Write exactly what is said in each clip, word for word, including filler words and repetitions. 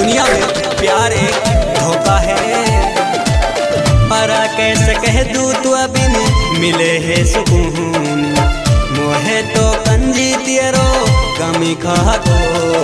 दुनिया में प्यार एक धोखा है। हरा कैसे कह दूँ तू अभी मिले है सुकून, मोहे तो कंजी तेरो कमी खा दो।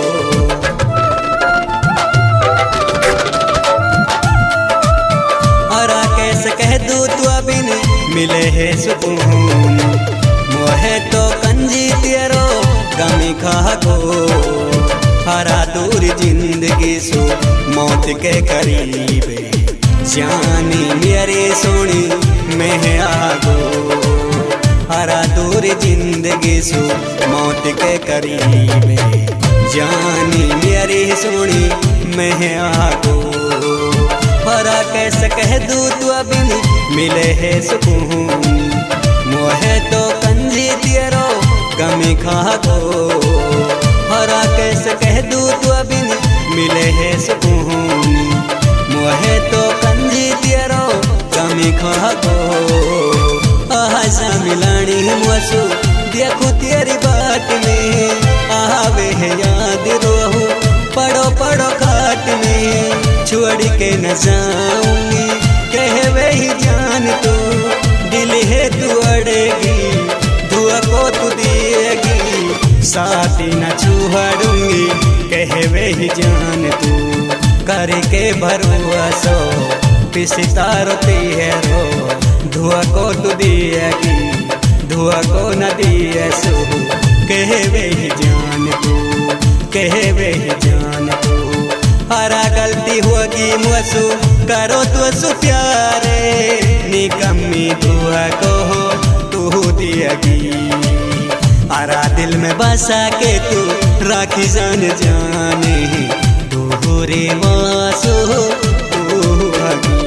हरा कैसे कह दूँ तू अभी मिले है सुकून, मोहे तो कंजी तेरो कमी खा दो। हरा दूर जिंदगी सो मौत के करीब, जानी मेरे सोनी में आगो। हरा दूर जिंदगी सो मौत के करीब, जानी मेरे सोनी में आगो। हरा कैसे कह दूँ तू अभी मिले है सुकून, मोहे तो कंजी तेरो कमी खा दो। हरा कैसे कह दूँ तू अभी मिले है सुकून, मोहे तो कंजी तेरो कमी खा दो। आशा मिलानी मुसु देखो तेरी बात में, आवे है याद रोहू पड़ो पड़ो खाट में। छोड़ के न जाऊंगी कहे वही जान तू, दिल है तू अड़ेगी दुआ को तू देगी। साथी न छुड़ूंगी कहे वही जान तू, करके भरोसो पिसता रोती है रो। धुआ को तू दिएगी धुआ को न दिए सो, कहे वही जान तू कहे वही जान तू। हरा गलती होगी मुझसु करो तो सु प्यारे, निकम्मी धुआ को तू दिएगी। हरा दिल में बसा के तू राखी जान जाने, दोहरे वासो तू आगी।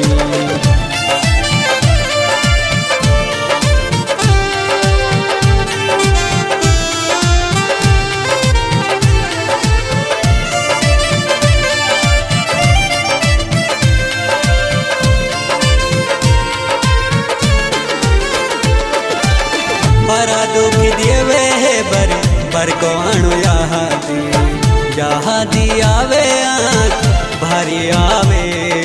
हरा दुख दिए है बर बर को आणो यादी, यादी आवे आँख भारी आवे।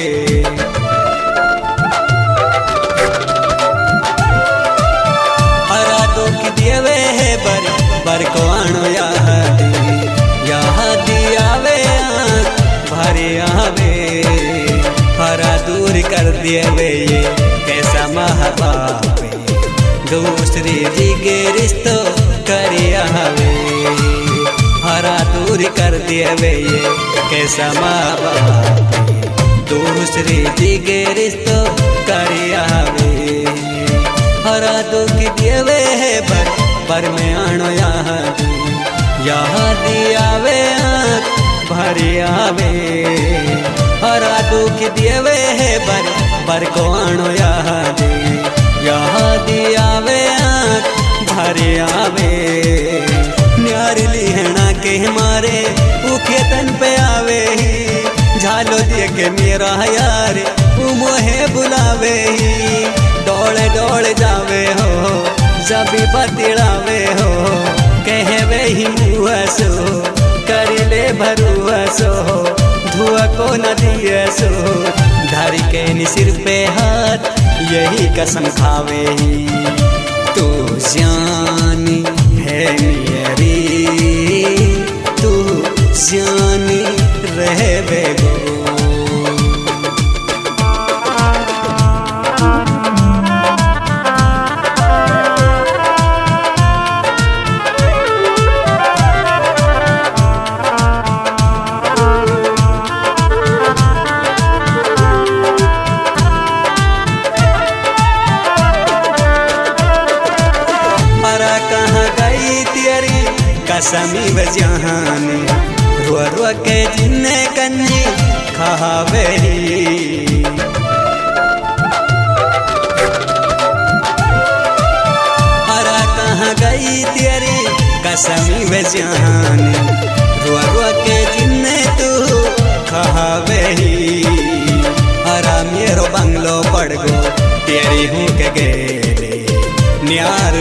हरा दुख दिए है बर बर को आणो यादी, यादी आवे आँख भारी आवे। हरा दूर कर दिए वे ये कैसा महापाप, दूसरे जी के रिश्तो करिया वे। हरा दूर कर दिए वे ये कैसा माँ बाप, दूसरे जी के रिश्तो करिया वे। हरा दुख दिए वे है बर पर में आणो याद, याद आवे आँख भरी आवे। हरा दुख दिए वे है बर पर को आणो याद, याद आवे आँख भरी आवे। न्यार लिहना के मारे उखे तन पे आवे, झालो दिए के मेरा यार वो मोहे बुलावे। दौड़े दौड़ जावे हो जब बतिड़ावे हो, कहे वे ही मुहसो कर ले भरुआसो। धुआ को न दिए सो धर के नि सिर पे हाथ, यही कसम खावे ही तू जानी है मेरी, तू जानी रहे बेगो। कसमी बजान रुआ रुआ के जिन्ने कंजी खावे। हरा कहाँ गई तेरी कसमी बजान, रुआ रुआ के जिन्ने तू खावे। हरा मेरो बंगलो पड़ गो तेरी हूँ के गेले, न्यार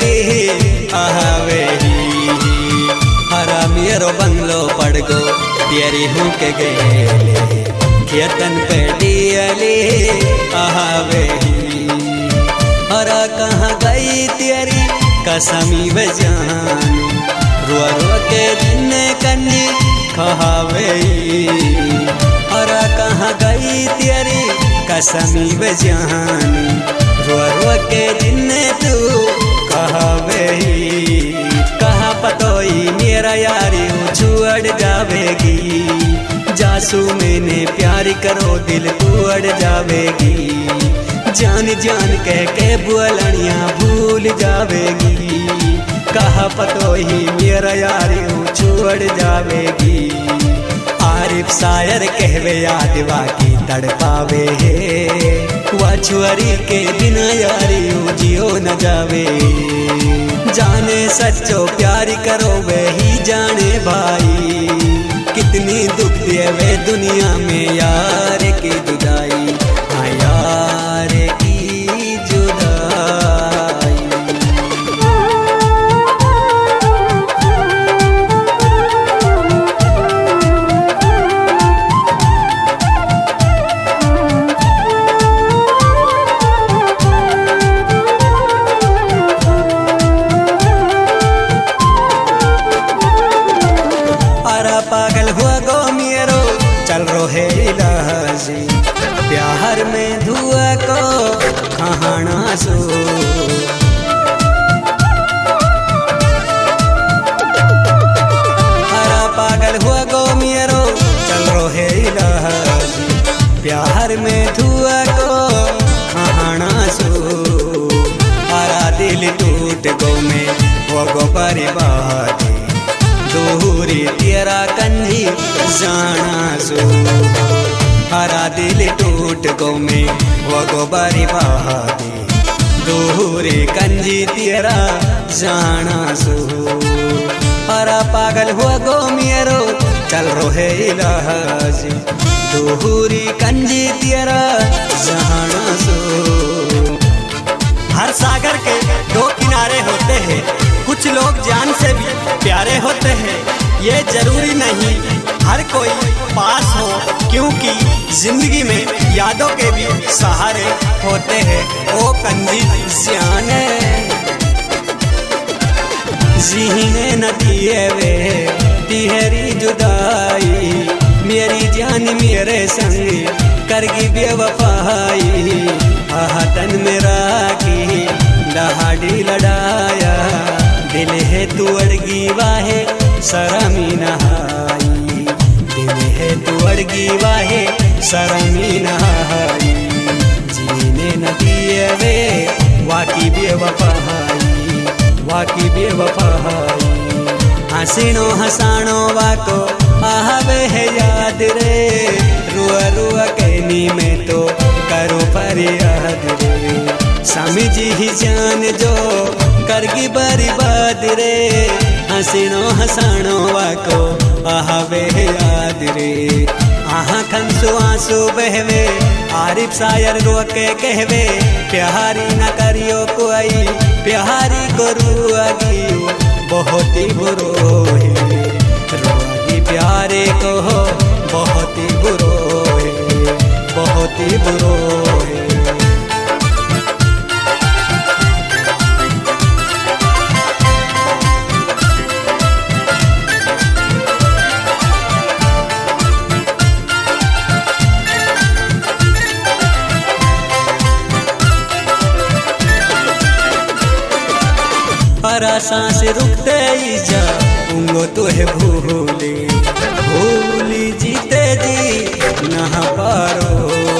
लोडियली आवे। हरा मेरो बंगलो पड़ गो तेरी हूँ के गेले खेतन पे डियले आवे हरा कहाँ गई तेरी कसमी बजान रुआ रुआ के दिन कन्नी खहावे हरा कहाँ गई तेरी कसमी बजान रुआ रुआ के दिन तू कहावे कहाँ पतोई मेरा यारी छुअड़ जावेगी जासू मैंने प्यार करो दिल तू अड़ जावेगी जान जान कह के बुलनिया भूल जावेगी कहा पतो ही मेरा यार छोड़ जावेगी आरिफ शायर कहवे यादवा की तड़पावे वह छुअरी के दिन यारी जियो न जावे जाने सच्चो प्यार करो वे ही जाने भाई कितनी दुख दे वे दुनिया में यार की जुदाई हाँ यार की जुदाई। अरा पागल हुआ गो मेरो चल रो है इलाजी प्यार में धुआ को कहाना सो अरा पागल हुआ गो मेरो चल रो है इलाजी प्यार में धुआ को कहाना सो अरा दिल टूट गो में वो गो परिवार दूरी तेरा कंधी जाना सो हरा दिल टूट गो में वो गोबारी बहादी दूरी कंधी तेरा जाना सो हरा पागल हुआ गो मेरो चल रो है इलाज दूरी कंधी तेरा जाना सो। हर सागर के दो किनारे होते हैं कुछ लोग जान से भी प्यारे होते हैं ये जरूरी नहीं हर कोई पास हो क्योंकि जिंदगी में यादों के भी सहारे होते हैं ओ कंधी जाने जीने न दिए वे तिहरी जुदाई मेरी जान मेरे संग करगी बेवफाई आहतन मेरा की दहाड़ी लड़ाया दिल है तू अड़गी वाहे शरमी नहाई दिल है तू अड़गी वाहे शरमी नहाई जीने न दिए वे वाकी बेवफाई वाकी बेवफाई हसीनो हसानो वाको आहवे है याद रे रुआ रुआ कहनी में तो करो फरियाद रे समझी ही जान जो करगी बर्बाद रे हसीनो हसानो वाको आहवे याद रे आहा खंसु आंसू बहवे आरिफ शायर रो के कहवे प्यारी न करियो कोई प्यारी को रुआगियो बहुत ही बुरो है रोगी प्यारे को बहुत ही बुरो है बहुत ही बुरो है। हरा सांस रुकते ही जा उंगो तो है भूली भूली जीते जी नहा पारो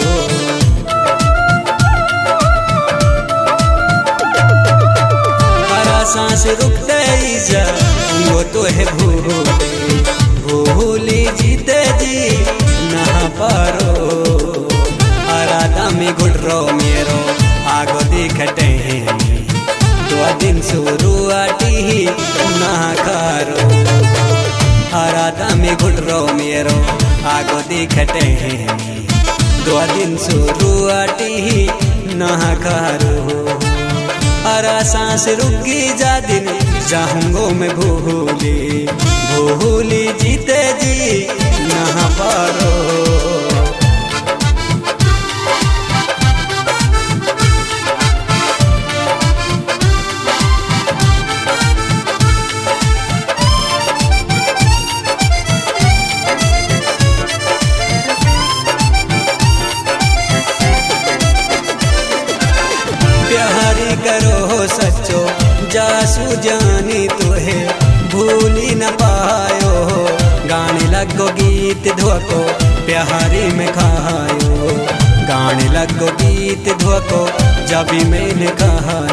हरा सांस रुकते ही जा उंगो तो है भूली भूली जीते जी नहा पारो हरा दामी गुडरो मेरो आगो दिखते हैं दो दिन शुरुआती ही ना करो हरा दामी गुडरो मेरो आगो दिखते हैं दो दिन शुरुआती ही ना करो हरा सांस रुकी जा दिन जाऊंगो मैं भूली भूली जीते जी नहा पारो। प्यारी करो सच्चो जासू जानी तुहे भूली न पायो। गाने लगो गीत धोको प्यारी में खायो। गाने लगो गीत धोको जब मैंने कहा